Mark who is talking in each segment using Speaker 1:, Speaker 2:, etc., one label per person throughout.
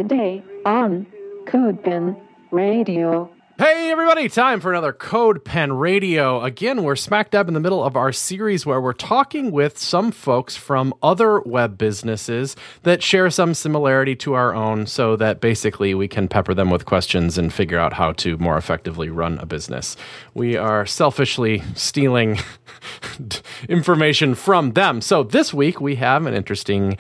Speaker 1: Today on CodePen Radio.
Speaker 2: Hey everybody, time for another CodePen Radio. Again, we're smack dab in the middle of our series where we're talking with some folks from other web businesses that share some similarity to our own so that basically we can pepper them with questions and figure out how to more effectively run a business. We are selfishly stealing information from them. So this week we have an interesting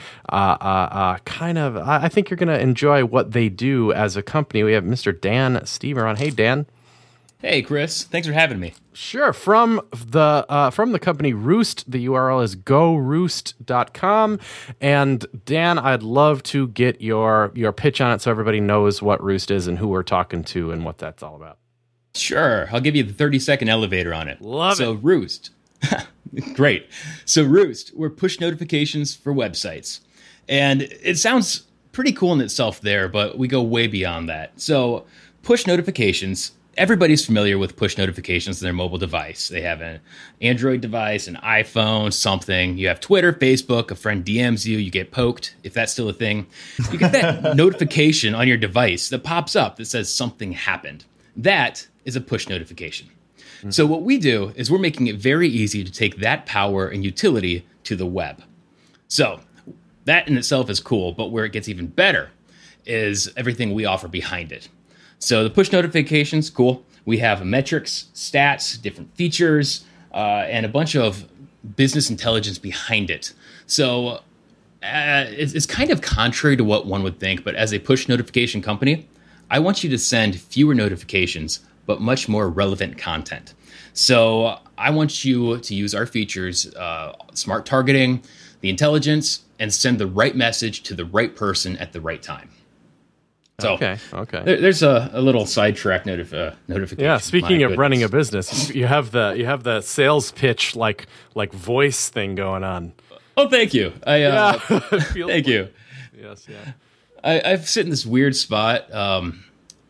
Speaker 2: I think you're going to enjoy what they do as a company. We have Mr. Dan Stever on. Hey, Dan.
Speaker 3: Hey, Chris. Thanks for having me.
Speaker 2: Sure. From the company Roost, the URL is goroost.com. And Dan, I'd love to get your pitch on it so everybody knows what Roost is and who we're talking to and what that's all about.
Speaker 3: Sure. I'll give you the 30-second elevator on it.
Speaker 2: Love it.
Speaker 3: So Roost. Great. So Roost, we're push notifications for websites. And it sounds pretty cool in itself there, but we go way beyond that. So push notifications, everybody's familiar with push notifications on their mobile device. They have an Android device, an iPhone, something. You have Twitter, Facebook, a friend DMs you, you get poked, if that's still a thing. You get that notification on your device that pops up that says something happened. That is a push notification. Mm-hmm. So what we do is we're making it very easy to take that power and utility to the web. So that in itself is cool, but where it gets even better is everything we offer behind it. So the push notifications, cool. We have metrics, stats, different features, and a bunch of business intelligence behind it. So it's kind of contrary to what one would think, but as a push notification company, I want you to send fewer notifications, but much more relevant content. So I want you to use our features, smart targeting, the intelligence, and send the right message to the right person at the right time. So
Speaker 2: okay.
Speaker 3: There's a little sidetrack notification.
Speaker 2: Yeah, speaking of running a business, you have the sales pitch like voice thing going on.
Speaker 3: Oh, thank you. Thank you.
Speaker 2: Yes, yeah.
Speaker 3: I've sit in this weird spot. I'm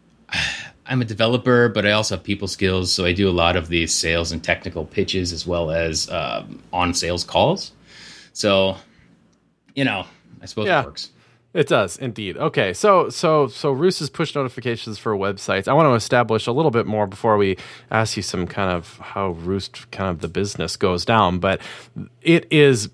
Speaker 3: a developer, but I also have people skills, so I do a lot of these sales and technical pitches as well as on sales calls. So, I suppose it works.
Speaker 2: It does indeed. Okay, so Roost is push notifications for websites. I want to establish a little bit more before we ask you some kind of how Roost kind of the business goes down. But it is,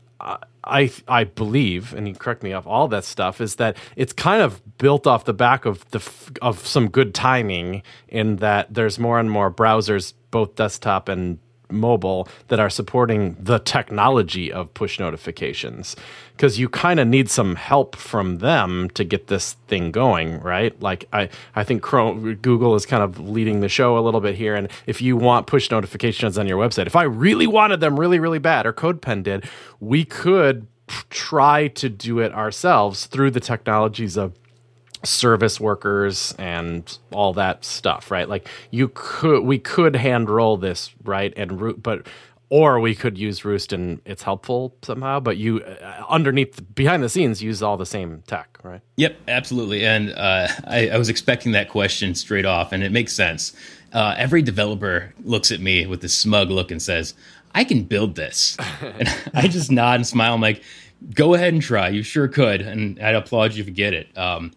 Speaker 2: I believe, and you correct me off all that stuff, is that it's kind of built off the back of some good timing in that there's more and more browsers, both desktop and mobile, that are supporting the technology of push notifications, because you kind of need some help from them to get this thing going, right? Like I think Google is kind of leading the show a little bit here, and if you want push notifications on your website, if I really wanted them really, really bad, or CodePen did, we could try to do it ourselves through the technologies of service workers and all that stuff, right? Like we could hand roll this, right? Or we could use Roost and it's helpful somehow, but you behind the scenes use all the same tech, right?
Speaker 3: Yep, absolutely. And I was expecting that question straight off, and it makes sense. Every developer looks at me with this smug look and says, I can build this. And I just nod and smile. I'm like, go ahead and try. You sure could. And I'd applaud you if you get it.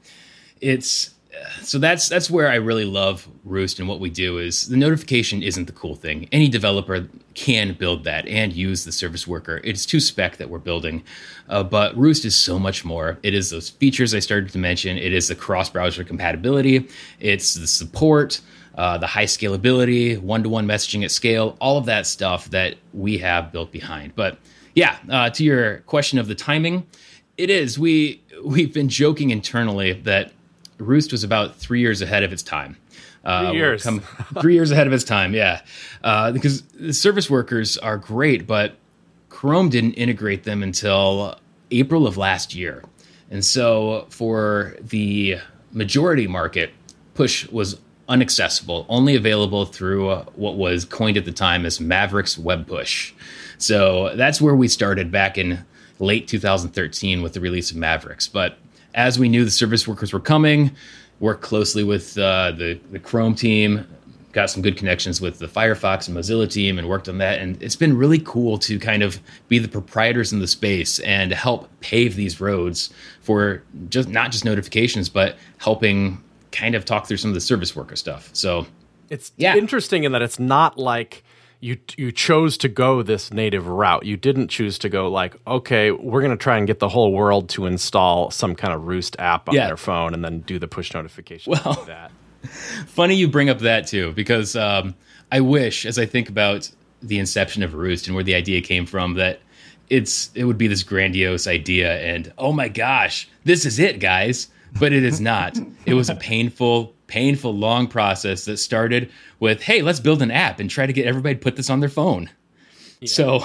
Speaker 3: So that's where I really love Roost, and what we do is the notification isn't the cool thing. Any developer can build that and use the service worker. It's to spec that we're building, but Roost is so much more. It is those features I started to mention. It is the cross-browser compatibility. It's the support, the high scalability, one-to-one messaging at scale, all of that stuff that we have built behind. But yeah, to your question of the timing, it is. We've been joking internally that Roost was about 3 years ahead of its time.
Speaker 2: 3 years.
Speaker 3: 3 years ahead of its time, yeah. Because the service workers are great, but Chrome didn't integrate them until April of last year. And so for the majority market, push was unaccessible, only available through what was coined at the time as Mavericks Web Push. So that's where we started back in late 2013 with the release of Mavericks. But as we knew the service workers were coming, worked closely with the Chrome team, got some good connections with the Firefox and Mozilla team and worked on that. And it's been really cool to kind of be the proprietors in the space and help pave these roads for just not just notifications, but helping kind of talk through some of the service worker stuff. So
Speaker 2: it's interesting in that it's not like you chose to go this native route. You didn't choose to go like, okay, we're going to try and get the whole world to install some kind of Roost app on their phone and then do the push notifications like that.
Speaker 3: Funny you bring up that too, because I wish, as I think about the inception of Roost and where the idea came from, that it would be this grandiose idea and, oh my gosh, this is it, guys. But it is not. It was a painful, long process that started with, hey, let's build an app and try to get everybody to put this on their phone. Yeah. So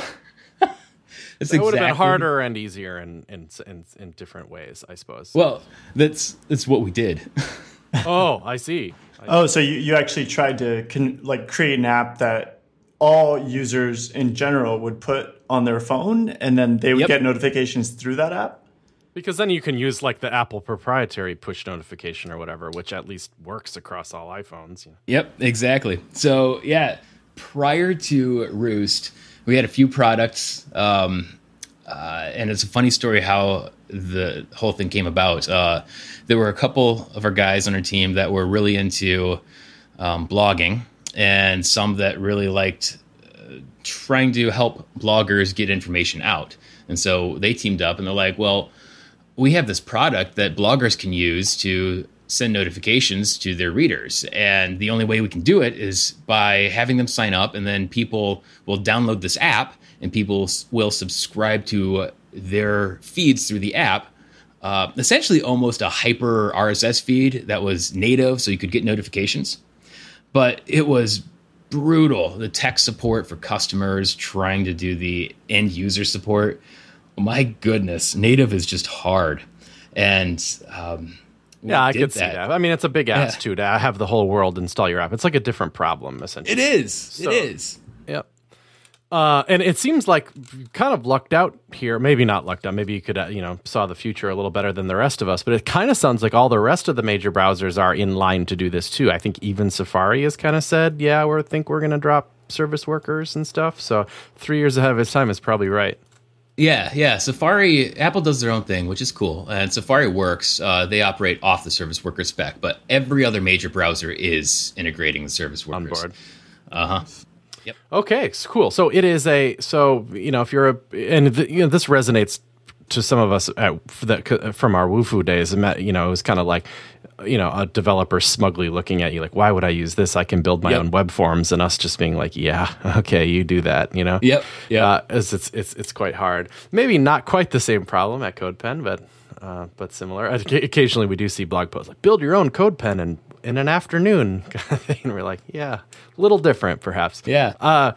Speaker 2: it would have been harder and easier in different ways, I suppose.
Speaker 3: Well, that's what we did.
Speaker 2: Oh, I see.
Speaker 4: So you actually tried to create an app that all users in general would put on their phone, and then they would get notifications through that app?
Speaker 2: Because then you can use like the Apple proprietary push notification or whatever, which at least works across all iPhones.
Speaker 3: Yep, exactly. So prior to Roost, we had a few products, and it's a funny story how the whole thing came about. There were a couple of our guys on our team that were really into blogging, and some that really liked trying to help bloggers get information out. And so they teamed up and they're like, well, we have this product that bloggers can use to send notifications to their readers. And the only way we can do it is by having them sign up, and then people will download this app and people will subscribe to their feeds through the app. Essentially almost a hyper RSS feed that was native, so you could get notifications. But it was brutal. The tech support for customers trying to do the end user support. My goodness, native is just hard. And
Speaker 2: I could see that. I mean, it's a big ask too to have the whole world install your app. It's like a different problem, essentially.
Speaker 3: It is.
Speaker 2: Yep. And it seems like you kind of lucked out here. Maybe not lucked out. Maybe you could, saw the future a little better than the rest of us. But it kind of sounds like all the rest of the major browsers are in line to do this too. I think even Safari has kind of said, we're going to drop service workers and stuff. So 3 years ahead of its time is probably right.
Speaker 3: Yeah. Safari, Apple does their own thing, which is cool. And Safari works. They operate off the service worker spec, but every other major browser is integrating the service workers.
Speaker 2: On board.
Speaker 3: Uh-huh.
Speaker 2: Yep. Okay, cool. So it is if you're this resonates to some of us from our Wufoo days. It was kind of like, a developer smugly looking at you like, why would I use this? I can build my own web forms, and us just being like, yeah, okay, you do that.
Speaker 3: Yep.
Speaker 2: It's quite hard. Maybe not quite the same problem at CodePen, but similar. Occasionally we do see blog posts like build your own CodePen in an afternoon kind of thing. And we're like, yeah, a little different perhaps.
Speaker 3: Yeah.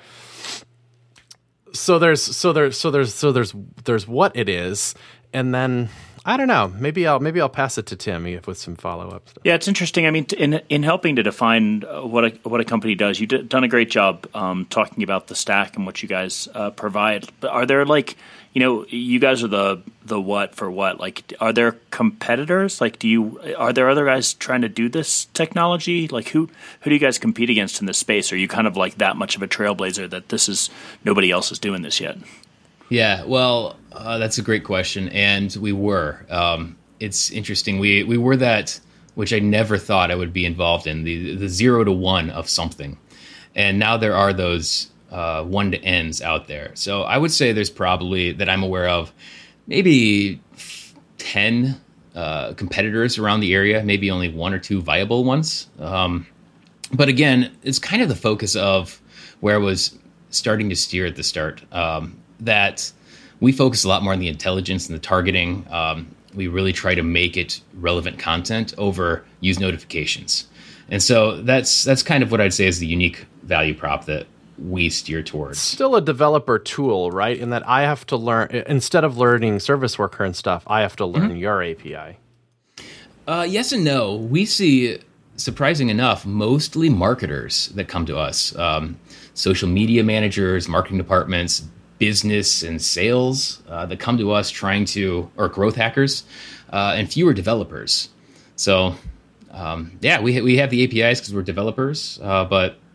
Speaker 2: So there's what it is, and then I don't know. Maybe I'll pass it to Tim with some follow-up stuff.
Speaker 5: Yeah, it's interesting. I mean, in helping to define what a company does, you've done a great job talking about the stack and what you guys provide. But are there you guys are the what for what? Like, are there competitors? Like, are there other guys trying to do this technology? Like, who do you guys compete against in this space? Are you kind of like that much of a trailblazer that nobody else is doing this yet?
Speaker 3: Yeah, well, that's a great question, and we were. It's interesting. We were that, which I never thought I would be involved in, the 0 to 1 of something. And now there are those 1 to N's out there. So I would say there's probably, that I'm aware of, maybe 10 competitors around the area, maybe only 1 or 2 viable ones. But again, it's kind of the focus of where I was starting to steer at the start. That we focus a lot more on the intelligence and the targeting. We really try to make it relevant content over use notifications. And so that's kind of what I'd say is the unique value prop that we steer towards.
Speaker 2: Still a developer tool, right? In that I have to learn, instead of learning service worker and stuff, I have to learn your API.
Speaker 3: Yes and no. We see, surprising enough, mostly marketers that come to us. Social media managers, marketing departments, business and sales that come to us or growth hackers, and fewer developers. So, we have the APIs because we're developers, but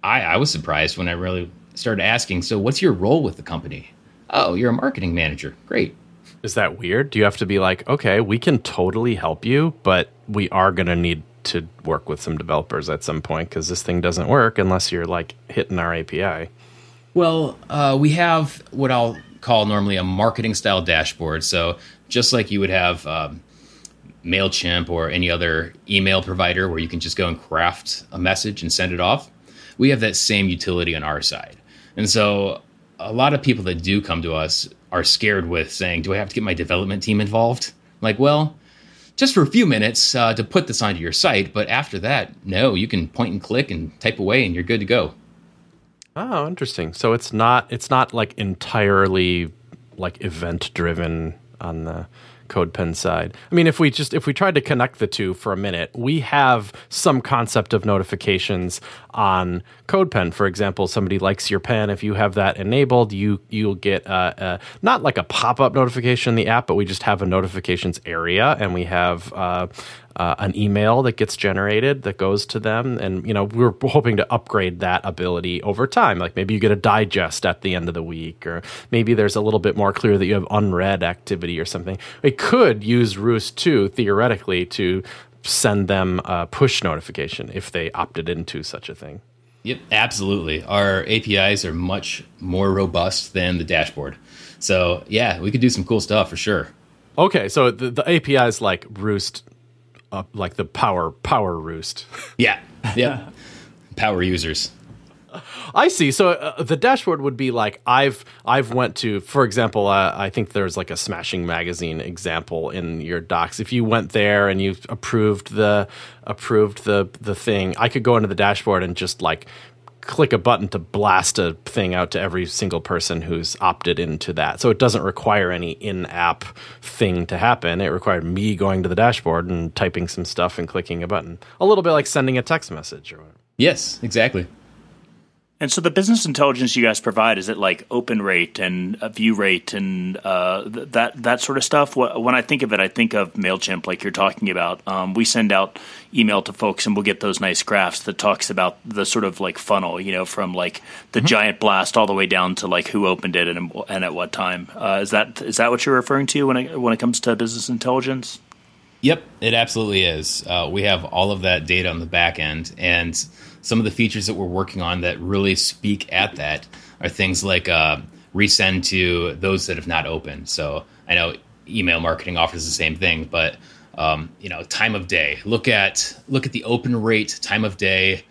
Speaker 3: I was surprised when I really started asking, so what's your role with the company? Oh, you're a marketing manager. Great.
Speaker 2: Is that weird? Do you have to be like, okay, we can totally help you, but we are going to need to work with some developers at some point because this thing doesn't work unless you're like hitting our API?
Speaker 3: Well, we have what I'll call normally a marketing style dashboard. So just like you would have MailChimp or any other email provider where you can just go and craft a message and send it off, we have that same utility on our side. And so a lot of people that do come to us are scared with saying, do I have to get my development team involved? Like, well, just for a few minutes to put this onto your site. But after that, no, you can point and click and type away and you're good to go.
Speaker 2: Oh, interesting. So it's not like entirely like event driven on the CodePen side. I mean, if we tried to connect the two for a minute, we have some concept of notifications on CodePen. For example, somebody likes your pen. If you have that enabled, you'll get not like a pop-up notification in the app, but we just have a notifications area, and we have an email that gets generated that goes to them. And, we're hoping to upgrade that ability over time. Like maybe you get a digest at the end of the week, or maybe there's a little bit more clear that you have unread activity or something. We could use Roost too, theoretically, to send them a push notification if they opted into such a thing.
Speaker 3: Yep, absolutely. Our APIs are much more robust than the dashboard. So yeah, we could do some cool stuff for sure.
Speaker 2: Okay, so the API is like Roost, like the power Roost.
Speaker 3: Yeah. Power users.
Speaker 2: I see. So the dashboard would be like I've went to, for example, I think there's like a Smashing Magazine example in your docs. If you went there and you approved the thing, I could go into the dashboard and just like click a button to blast a thing out to every single person who's opted into that. So it doesn't require any in-app thing to happen. It required me going to the dashboard and typing some stuff and clicking a button. A little bit like sending a text message or whatever.
Speaker 3: Yes, exactly.
Speaker 5: And so the business intelligence you guys provide, is it like open rate and view rate and that sort of stuff? When I think of it, I think of MailChimp like you're talking about. We send out email to folks and we'll get those nice graphs that talks about the sort of like funnel, from like the giant blast all the way down to like who opened it and at what time. Is that what you're referring to when it comes to business intelligence?
Speaker 3: Yep, it absolutely is. We have all of that data on the back end, and some of the features that we're working on that really speak at that are things like resend to those that have not opened. So I know email marketing offers the same thing, but time of day. Look at the open rate, time of day,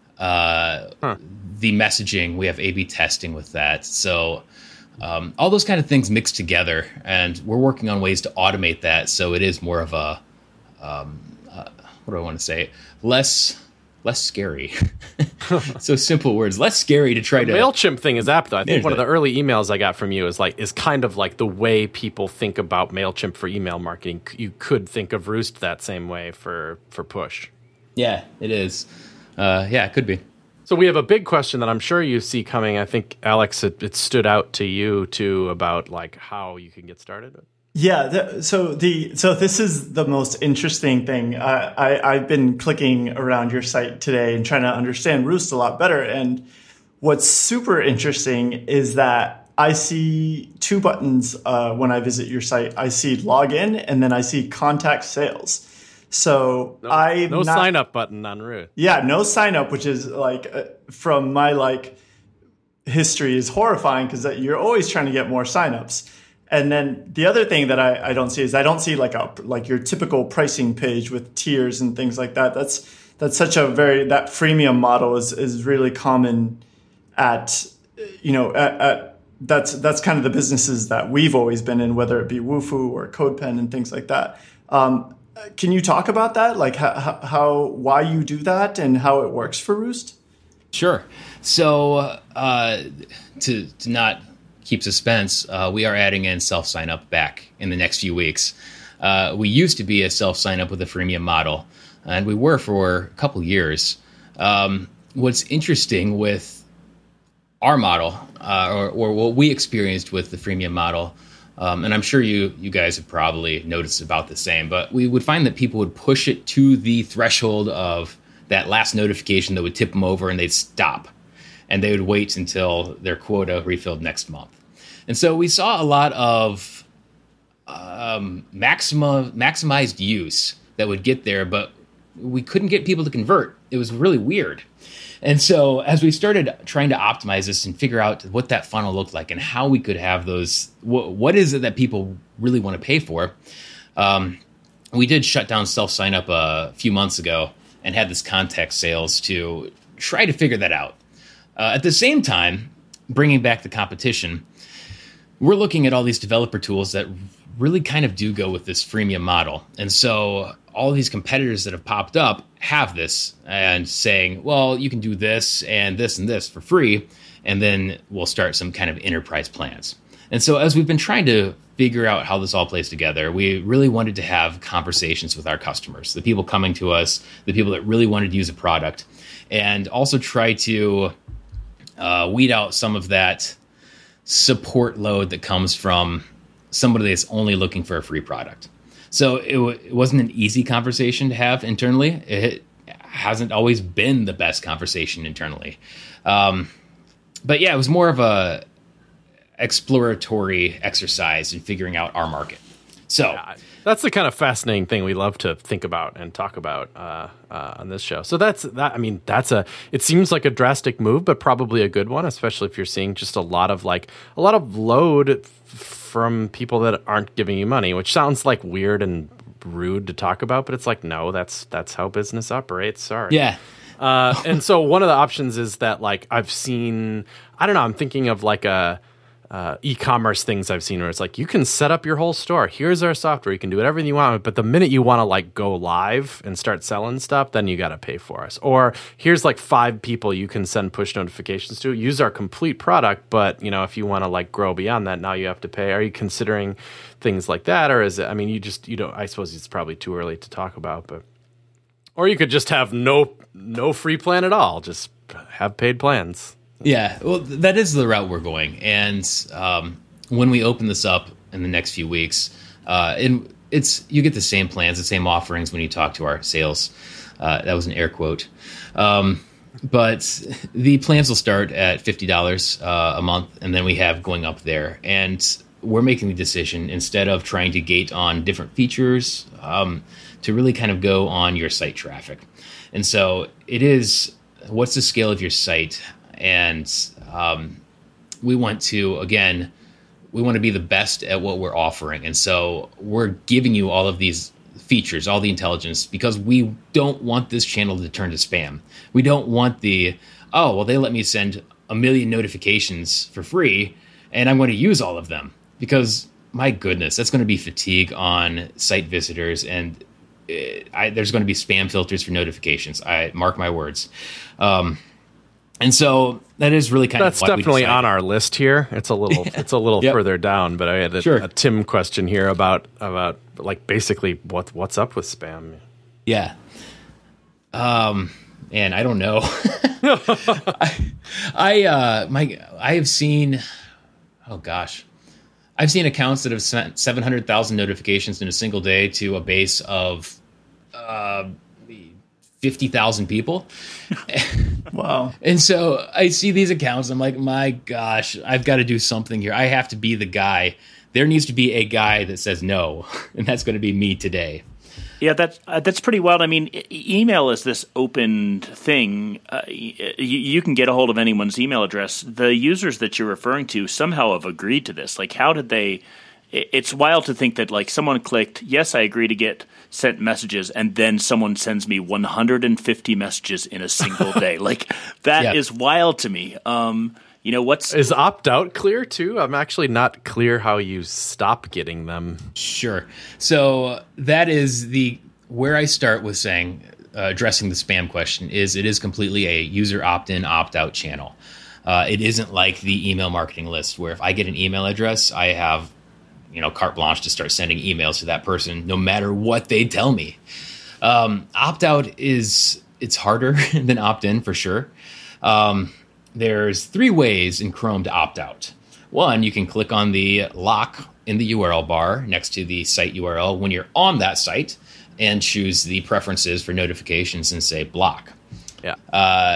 Speaker 3: the messaging. We have A/B testing with that. So all those kind of things mixed together, and we're working on ways to automate that so it is more of a what do I want to say? Less scary. So simple words. Less scary to try to...
Speaker 2: The MailChimp thing is apt, though. I think one of the early emails I got from you is kind of like the way people think about MailChimp for email marketing. You could think of Roost that same way for push.
Speaker 3: Yeah, it is. It could be.
Speaker 2: So we have a big question that I'm sure you see coming. I think, Alex, it stood out to you, too, about like how you can get started.
Speaker 4: Yeah. So this is the most interesting thing. I've been clicking around your site today and trying to understand Roost a lot better. And what's super interesting is that I see two buttons when I visit your site. I see login and then I see contact sales. So
Speaker 2: no sign up button on Roost.
Speaker 4: Yeah, no sign up, which is like from my history is horrifying because you're always trying to get more signups. And then the other thing that I don't see is I don't see like your typical pricing page with tiers and things like that. That's such a that freemium model is really common at that's kind of the businesses that we've always been in, whether it be Wufoo or CodePen and things like that. Can you talk about that? Like why you do that and how it works for Roost?
Speaker 3: Sure. So to not keep suspense, we are adding in self-sign-up back in the next few weeks. We used to be a self-sign-up with a freemium model, and we were for a couple years. What's interesting with our model, or what we experienced with the freemium model, and I'm sure you guys have probably noticed about the same, but we would find that people would push it to the threshold of that last notification that would tip them over and they'd stop. and they would wait until their quota refilled next month. And so we saw a lot of maximized use that would get there, but we couldn't get people to convert. It was really weird. And so as we started trying to optimize this and figure out what that funnel looked like and how we could have those, what is it that people really want to pay for, we did shut down self-sign-up a few months ago and had this context sales to try to figure that out. At the same time, bringing back the competition, we're looking at all these developer tools that really kind of do go with this freemium model. And so all of these competitors that have popped up have this and saying, well, you can do this and this for free, and then we'll start some kind of enterprise plans. And so as we've been trying to figure out how this all plays together, we really wanted to have conversations with our customers, the people coming to us, the people that really wanted to use a product, and also try to weed out some of that support load that comes from somebody that's only looking for a free product. So it wasn't an easy conversation to have internally. It hasn't always been the best conversation internally. But yeah, it was more of a exploratory exercise in figuring out our market. So
Speaker 2: that's the kind of fascinating thing we love to think about and talk about on this show. So that's that. I mean, it seems like a drastic move, but probably a good one, especially if you're seeing just a lot of load from people that aren't giving you money, which sounds like weird and rude to talk about, but it's like, no, that's how business operates. Sorry.
Speaker 3: Yeah.
Speaker 2: And so one of the options is that I've seen, I don't know, I'm thinking of e-commerce things I've seen where it's like, you can set up your whole store. Here's our software. You can do whatever you want. But the minute you want to go live and start selling stuff, then you got to pay for us. Or here's 5 people you can send push notifications to. Use our complete product. But, if you want to grow beyond that, now you have to pay. Are you considering things like that? Or is it, you don't, I suppose it's probably too early to talk about, but, or you could just have no free plan at all. Just have paid plans.
Speaker 3: Yeah, well, that is the route we're going. And when we open this up in the next few weeks, you get the same plans, the same offerings when you talk to our sales. That was an air quote. But the plans will start at $50 a month, and then we have going up there. And we're making the decision, instead of trying to gate on different features, to really kind of go on your site traffic. And so it is, what's the scale of your site? And we want to be the best at what we're offering. And so we're giving you all of these features, all the intelligence, because we don't want this channel to turn to spam. We don't want they let me send 1 million notifications for free and I'm going to use all of them, because my goodness, that's going to be fatigue on site visitors, and there's going to be spam filters for notifications. I mark my words. And so that is really kind
Speaker 2: that's
Speaker 3: of what
Speaker 2: definitely on our list here. It's a little
Speaker 3: Yep.
Speaker 2: further down, but I had a Tim question here about basically what's up with spam.
Speaker 3: Yeah. And I don't know. I have seen, I've seen accounts that have sent 700,000 notifications in a single day to a base of 50,000 people.
Speaker 4: Wow.
Speaker 3: And so I see these accounts. I'm like, my gosh, I've got to do something here. I have to be the guy. There needs to be a guy that says no, and that's going to be me today.
Speaker 5: Yeah, that's pretty wild. I mean, email is this open thing. You can get a hold of anyone's email address. The users that you're referring to somehow have agreed to this. How did they? It's wild to think that someone clicked, yes, I agree to get sent messages, and then someone sends me 150 messages in a single day. That is wild to me. Is
Speaker 2: opt-out clear too? I'm actually not clear how you stop getting them.
Speaker 3: Sure. So that is where I start with saying, addressing the spam question, it is completely a user opt-in, opt-out channel. It isn't like the email marketing list, where if I get an email address, I have carte blanche to start sending emails to that person, no matter what they tell me. Opt-out it's harder than opt-in for sure. There's 3 ways in Chrome to opt out. One, you can click on the lock in the URL bar next to the site URL when you're on that site and choose the preferences for notifications and say block.
Speaker 2: Yeah.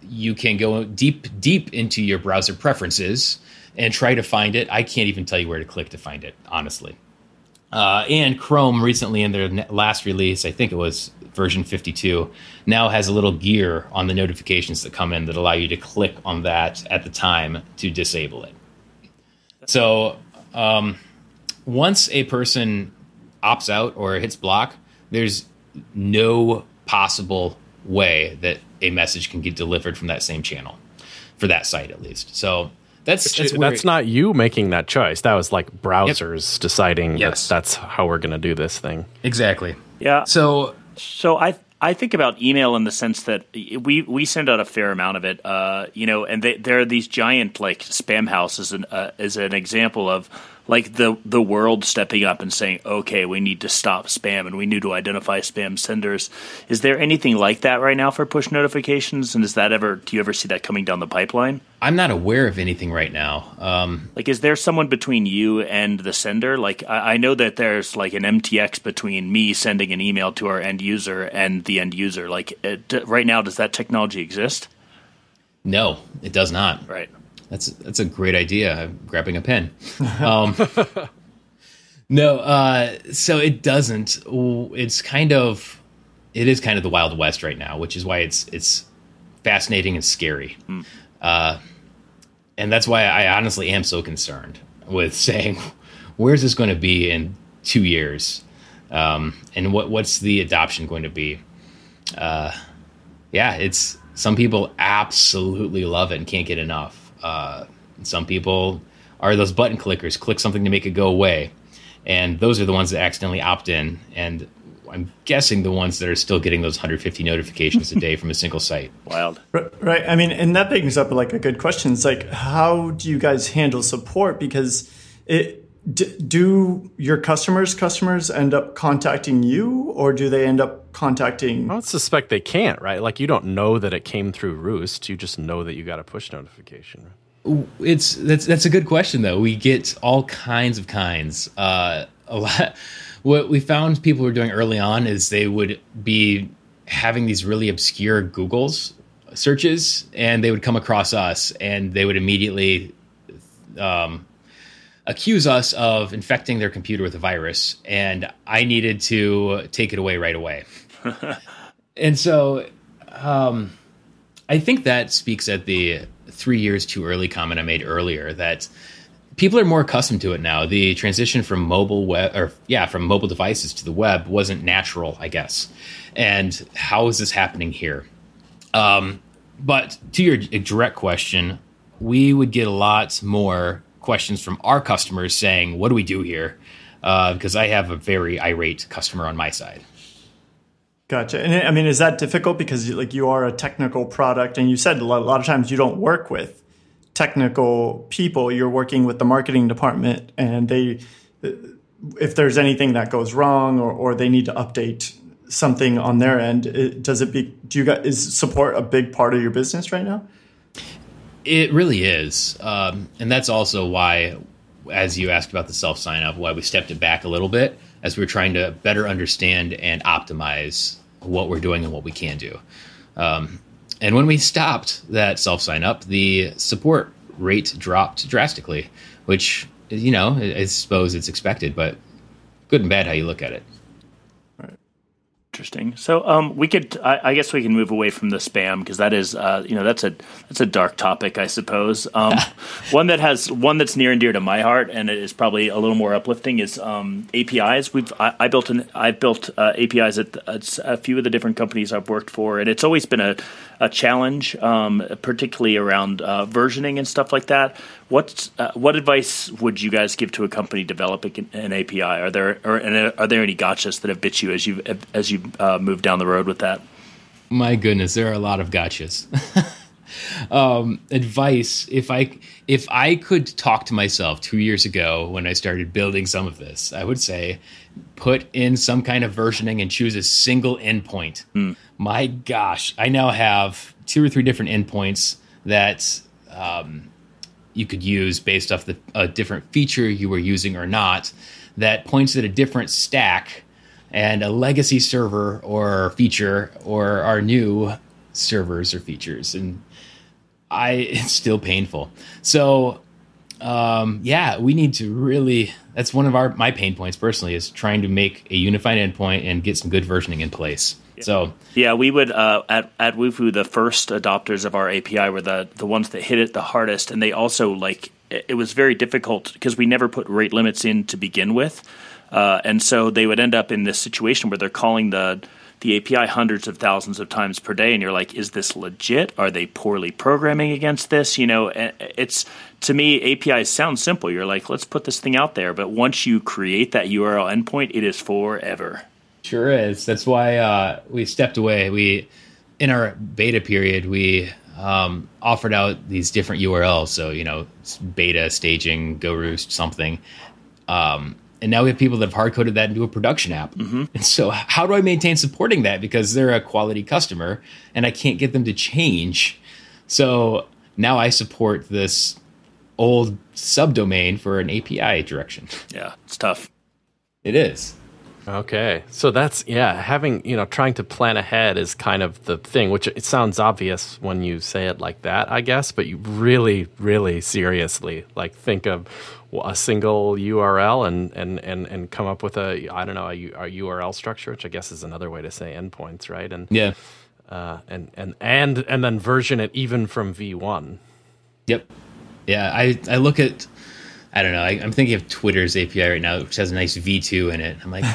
Speaker 3: you can go deep into your browser preferences and try to find it. I can't even tell you where to click to find it, honestly. And Chrome recently in their last release, I think it was version 52, now has a little gear on the notifications that come in that allow you to click on that at the time to disable it. So once a person opts out or hits block, there's no possible way that a message can get delivered from that same channel, for that site at least. So that's
Speaker 2: not you making that choice. That was like browsers deciding that's how we're going to do this thing.
Speaker 3: Exactly.
Speaker 5: Yeah.
Speaker 3: So
Speaker 5: I think about email in the sense that we send out a fair amount of it, and there are these giant like spam houses as an example of like the world stepping up and saying, okay, we need to stop spam and we need to identify spam senders. Is there anything like that right now for push notifications? And do you ever see that coming down the pipeline?
Speaker 3: I'm not aware of anything right now.
Speaker 5: Like, is there someone between you and the sender? Like, I know that there's like an MTX between me sending an email to our end user and the end user. Like, right now, does that technology exist?
Speaker 3: No, it does not.
Speaker 5: Right.
Speaker 3: That's a great idea. I'm grabbing a pen. No, so it doesn't. It is kind of the Wild West right now, which is why it's fascinating and scary. And that's why I honestly am so concerned with saying, where's this going to be in 2 years? And what's the adoption going to be? It's some people absolutely love it and can't get enough. Some people are those button clickers, click something to make it go away. And those are the ones that accidentally opt in. And I'm guessing the ones that are still getting those 150 notifications a day from a single site.
Speaker 5: Wild.
Speaker 4: Right. I mean, and that brings up like a good question. It's like, how do you guys handle support? Because do your customers end up contacting you, or do they end up contacting?
Speaker 2: I would suspect they can't, right? Like, you don't know that it came through Roost. You just know that you got a push notification.
Speaker 3: That's a good question, though. We get all kinds of kinds. A lot. What we found people were doing early on is they would be having these really obscure Google's searches, and they would come across us, and they would immediately accuse us of infecting their computer with a virus, and I needed to take it away right away. And so I think that speaks at the 3 years too early comment I made earlier, that people are more accustomed to it now. The transition from mobile devices to the web wasn't natural, I guess. And how is this happening here? But to your direct question, we would get a lot more questions from our customers saying, what do we do here? Because I have a very irate customer on my side.
Speaker 4: Gotcha. And I mean, is that difficult because like you are a technical product, and you said a lot of times you don't work with technical people, you're working with the marketing department, and if there's anything that goes wrong or they need to update something on their end, is support a big part of your business right now?
Speaker 3: It really is. And that's also why, as you asked about the self-sign-up, why we stepped it back a little bit as we were trying to better understand and optimize what we're doing and what we can do. And when we stopped that self-sign-up, the support rate dropped drastically, which, I suppose it's expected, but good and bad how you look at it.
Speaker 5: Interesting. So I guess we can move away from the spam, because that is that's a dark topic, I suppose. One that's near and dear to my heart, and it is probably a little more uplifting, is APIs. I've built APIs at a few of the different companies I've worked for, and it's always been a challenge, particularly around versioning and stuff like that. What advice would you guys give to a company developing an API? Are there any gotchas that have bit you as you moved down the road with that?
Speaker 3: My goodness, there are a lot of gotchas. Advice: if I could talk to myself 2 years ago when I started building some of this, I would say put in some kind of versioning and choose a single endpoint. My gosh, I now have 2 or 3 different endpoints that you could use based off a different feature you were using or not, that points at a different stack and a legacy server or feature or our new servers or features, and it's still painful. So we need to really, that's one of my pain points personally, is trying to make a unified endpoint and get some good versioning in place. So
Speaker 5: yeah, we would at Wufoo, the first adopters of our API were the ones that hit it the hardest, and they also it was very difficult because we never put rate limits in to begin with, and so they would end up in this situation where they're calling the API hundreds of thousands of times per day, and you're like, is this legit? Are they poorly programming against this? It's, to me, APIs sound simple. You're like, let's put this thing out there, but once you create that URL endpoint, it is forever.
Speaker 3: Sure is. That's why we stepped away. In our beta period, we offered out these different URLs. So, beta, staging, Go Roost, something. And now we have people that have hard-coded that into a production app. Mm-hmm. And so how do I maintain supporting that? Because they're a quality customer, and I can't get them to change. So now I support this old subdomain for an API direction.
Speaker 5: Yeah, it's tough.
Speaker 3: It is.
Speaker 2: Okay. So that's, having, trying to plan ahead is kind of the thing, which it sounds obvious when you say it like that, I guess, but you really, really seriously think of a single URL and come up with a URL structure, which I guess is another way to say endpoints, right? And
Speaker 3: yeah.
Speaker 2: And then version it even from V1.
Speaker 3: Yep. Yeah. I look at, I don't know. I'm thinking of Twitter's API right now, which has a nice V2 in it. I'm like,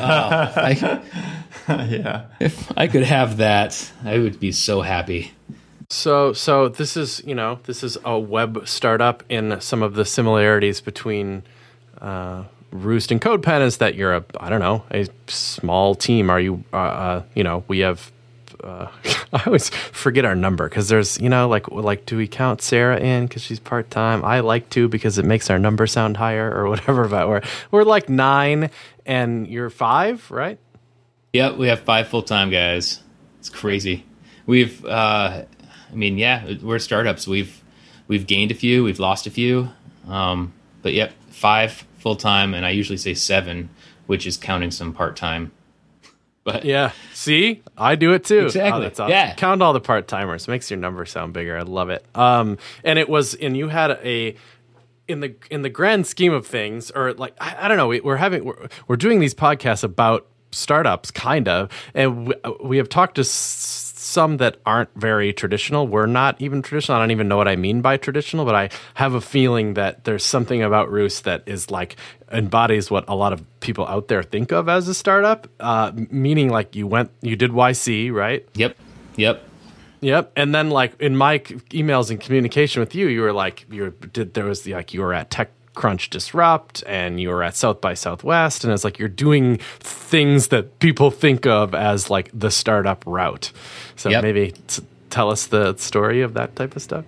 Speaker 3: if I could have that, I would be so happy.
Speaker 2: So this is a web startup. In some of the similarities between Roost and CodePen is that you're a small team. Are you? We have. I always forget our number because there's, do we count Sarah in because she's part time? I like to because it makes our number sound higher or whatever. But we're like 9, and you're 5, right?
Speaker 3: Yep, we have 5 full-time guys. It's crazy. We've, we're startups. We've gained a few, we've lost a few, but yep, 5 full-time, and I usually say 7, which is counting some part-time. But
Speaker 2: yeah, see, I do it too.
Speaker 3: Exactly.
Speaker 2: Oh, that's awesome.
Speaker 3: Yeah.
Speaker 2: Count all the part timers. Makes your number sound bigger. I love it. And you had in the grand scheme of things, or I don't know. We're doing these podcasts about startups, kind of, and we have talked to some that aren't very traditional. We're not even traditional. I don't even know what I mean by traditional, but I have a feeling that there's something about Roost that is embodies what a lot of people out there think of as a startup, meaning you did YC, right?
Speaker 3: Yep.
Speaker 2: And then in my emails and communication with you, you were you were at TechCrunch Disrupt and you were at South by Southwest, and it's you're doing things that people think of as the startup route. So maybe tell us the story of that type of stuff.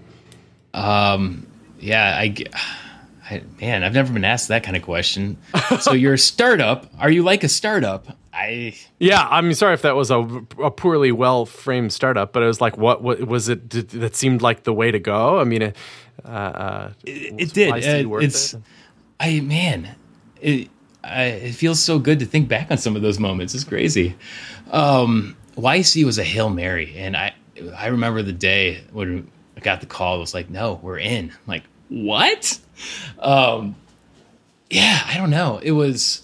Speaker 2: I've never been asked that kind of question. So you're a startup. Are you like a startup? I'm sorry if that was a poorly well-framed startup, but it was what was it that seemed like the way to go? I mean, it did. It feels so good to think back on some of those moments. It's crazy. YC was a Hail Mary, and I remember the day when I got the call. It was no, we're in. I'm like, what? I don't know. It was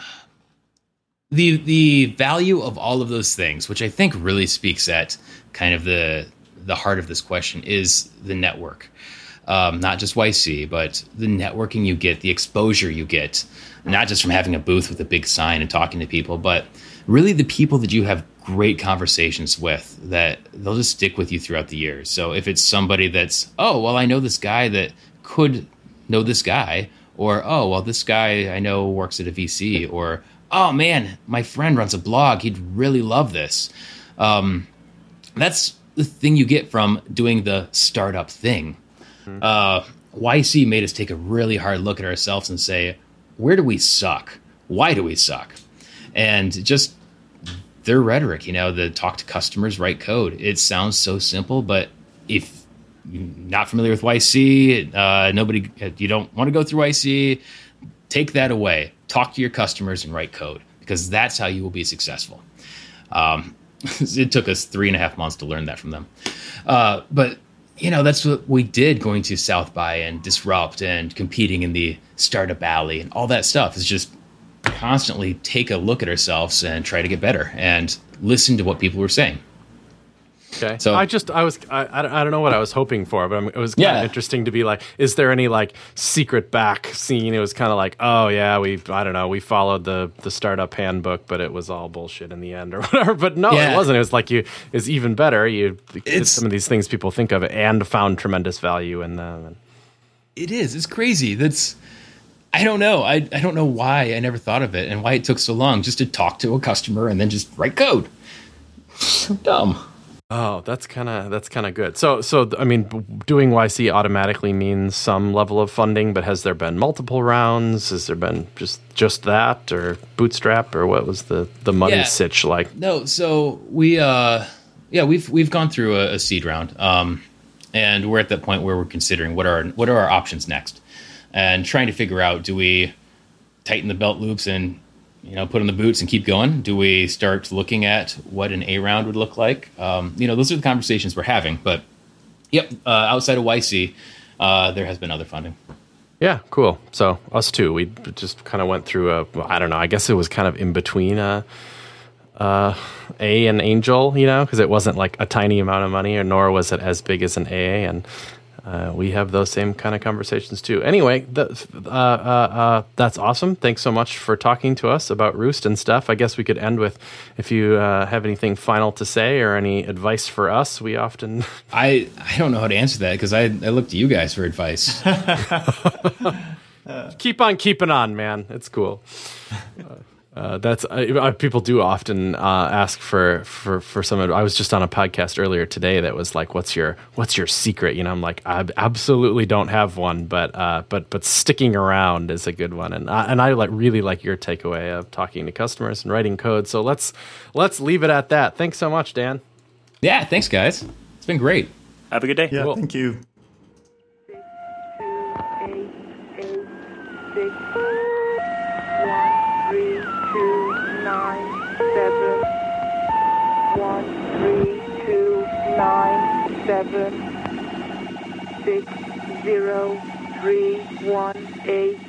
Speaker 2: the value of all of those things, which I think really speaks at kind of the heart of this question, is the network. Not just YC, but the networking you get, the exposure you get, not just from having a booth with a big sign and talking to people, but really the people that you have great conversations with, that they'll just stick with you throughout the years. So if it's somebody that's, I know this guy that could know this guy, or, this guy I know works at a VC, or, oh man, my friend runs a blog, he'd really love this. That's the thing you get from doing the startup thing. YC made us take a really hard look at ourselves and say, where do we suck? Why do we suck? And just their rhetoric, the talk to customers, write code. It sounds so simple, but if you're not familiar with YC, you don't want to go through YC, take that away. Talk to your customers and write code, because that's how you will be successful.
Speaker 3: It took us 3.5 months to learn that from them. But that's what we did, going to South by and Disrupt and competing in the Startup Alley and all that stuff is just constantly take a look at ourselves and try to get better and listen to what people were saying.
Speaker 2: Okay.
Speaker 3: So
Speaker 2: I don't know what I was hoping for, but it was kind of interesting to be like, is there any like secret back scene? It was kind of like, oh yeah, we followed the startup handbook, but it was all bullshit in the end or whatever. But no, it wasn't. It was like it's even better. You did some of these things people think of and found tremendous value in them.
Speaker 3: It is. It's crazy. I don't know. I don't know why I never thought of it and why it took so long just to talk to a customer and then just write code. So dumb.
Speaker 2: Oh, that's kind of good. So I mean, doing YC automatically means some level of funding, but has there been multiple rounds? Has there been just that, or bootstrap, or what was the money sitch like?
Speaker 3: No, so we've gone through a seed round, and we're at that point where we're considering what are our options next, and trying to figure out, do we tighten the belt loops and put on the boots and keep going? Do we start looking at what an A round would look like? Those are the conversations we're having. But, outside of YC, there has been other funding.
Speaker 2: Yeah, cool. So us too. We just kind of went through I don't know, I guess it was kind of in between A and Angel, because it wasn't like a tiny amount of money, nor was it as big as an AA. And we have those same kind of conversations too. Anyway, that's awesome. Thanks so much for talking to us about Roost and stuff. I guess we could end with, if you have anything final to say or any advice for us. We often
Speaker 3: I don't know how to answer that because I look to you guys for advice.
Speaker 2: Keep on keeping on, man. It's cool. That's people do often ask for some. I was just on a podcast earlier today that was like, "What's your secret?" I'm like, I absolutely don't have one, but sticking around is a good one, and I really like your takeaway of talking to customers and writing code. So let's leave it at that. Thanks so much, Dan.
Speaker 3: Yeah, thanks, guys. It's been great.
Speaker 5: Have a good day.
Speaker 4: Yeah,
Speaker 2: cool.
Speaker 4: Thank you.
Speaker 6: 60318